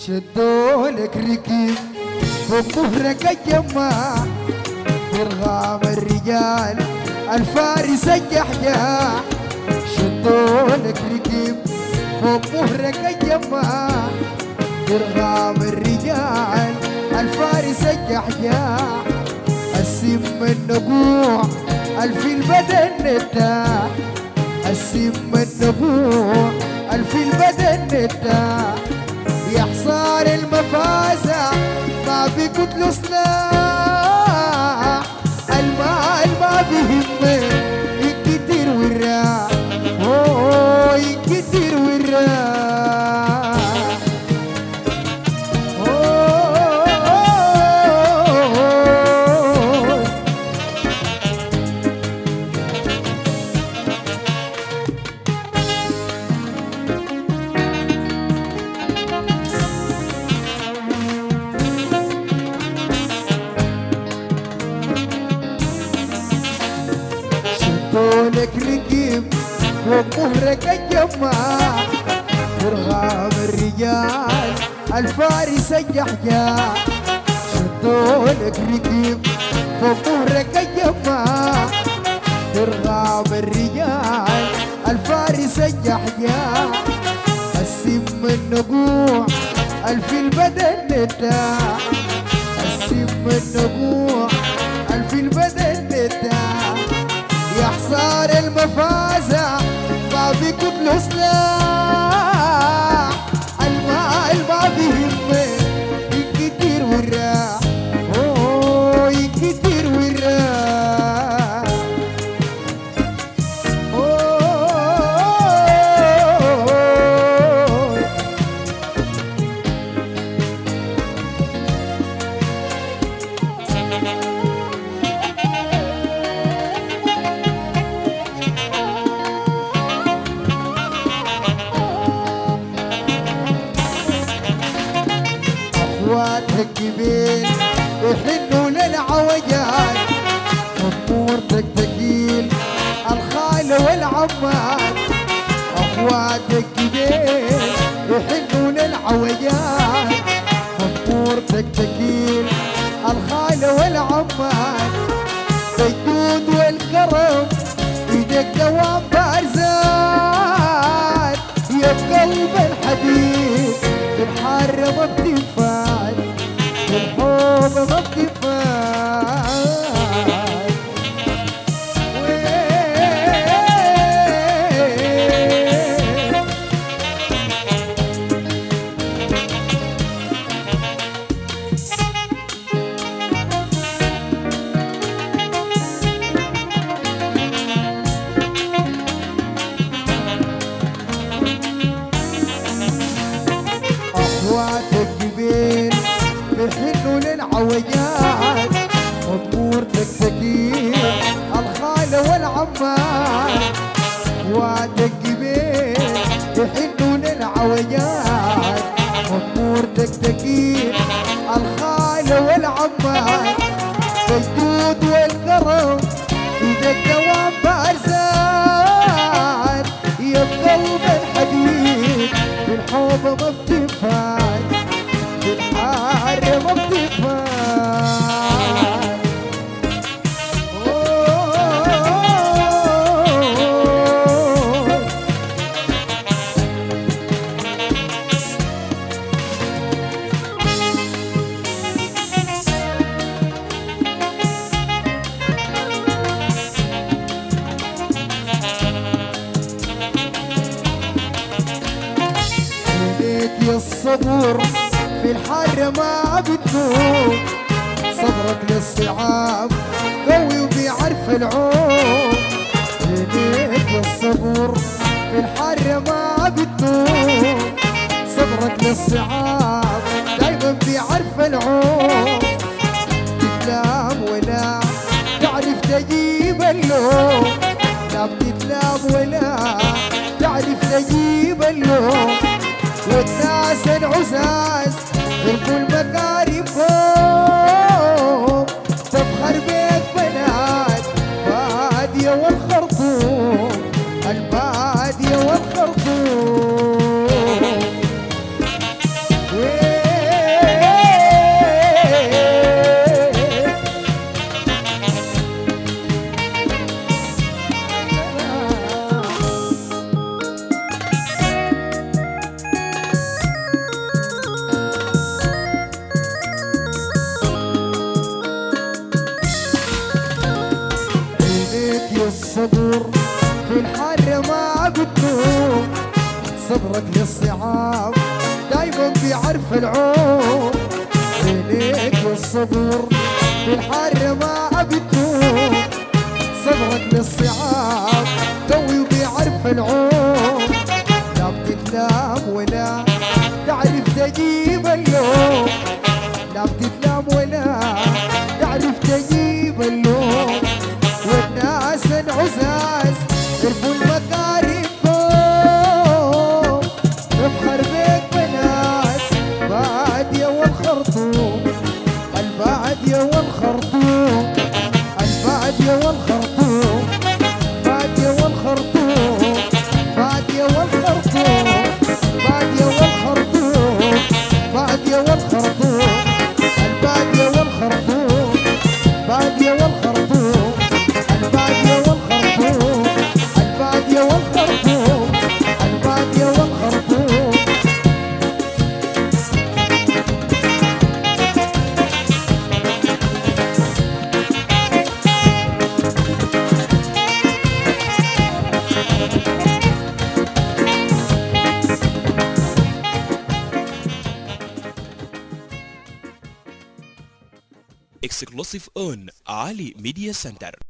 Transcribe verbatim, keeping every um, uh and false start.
شدولك ركيب فوق ظهرك الجماع برغام الرجال الفارس الجحجاح. شدولك ركيب فوق ظهرك الجماع برغام الرجال الفارس الجحجاح. السم النبوع الفي البدن نتاح. السم النبوع الفي البدن نتاح. يا حصار المفازع ما بيقتلوا سلاح. المال ما بيهمه ينكتر وراح. اوه ينكتر وراح. شدولك ركيب فوق ظهرك الجماع برغام الرجال الفارس الجحجاح. شدولك ركيب فوق ظهرك الجماع برغام الرجال الفارس الجحجاح. السم النبوع الفي البدن نتاح. السم النبوع الفي البدن نتاح. يا حصار المفازع ما بيقتلوا سلاح. المال ما بيهمه ينكتر وراح. اوه ينكتر وراح. اوه اخواتك جبين يحنوا للعوجات. امورتك تقيل الخال والعمات. اخواتك جبين يحنوا للعوجات. امورتك تقيل الخال والعمات. بالجود والكرم ايدك دوام بارزات. يا قلب الحديد في الحر ما بتنفعل. في الحب ما بتنفعل. اخواتك جبين بيحنوا للعوجات. امورتك ثقيل الخال والعمات. اخواتك جبين بيحنوا للعوجات. امورتك ثقيل الخال والعمات. بالجود والكرم ايدك دوام بارزات. يا قلب الحديد في الحب ما بتنفعل. في الحر ما بتنفعل. يا الصبر في الحر ما بتنوم. صبرك للصعاب قوي وبيعرف العوم. ليك يا الصبر في الحر ما بتنوم. صبرك للصعاب دايما بيعرف العوم. تتلام ولا تعرف تجيب اللوم. لا بتتلام ولا تعرف تجيب اللوم. والناس العزاز يلقوا المكارمهم. تفخر بيك بنات بادية والخرطوم. البادية والخرطوم. الصبور في الحر ما بتنوم، صبرك للصعاب دايما بيعرف العوم، عينيك للصبور في الحر ما بتنوم، صبرك للصعاب قوي وبيعرف العوم، لا بتتلام ولا تعرف تجيب اللوم، لا بتتلام ولا تعرف تجيب اللوم، والناس العزاز عرفوا المكارم بوم، نفخر بيك بنات بادية والخرطوم، البادية والخرطوم، البادية والخرطوم، بادية والخرطوم، بادية والخرطوم، بادية والخرطوم، بادية والخرطوم، البادية والخرطوم، بادية والخرطوم، البادية والخرطوم، البادية والخرطوم، البادية والخرطوم. Exclusive on Ali Media Center.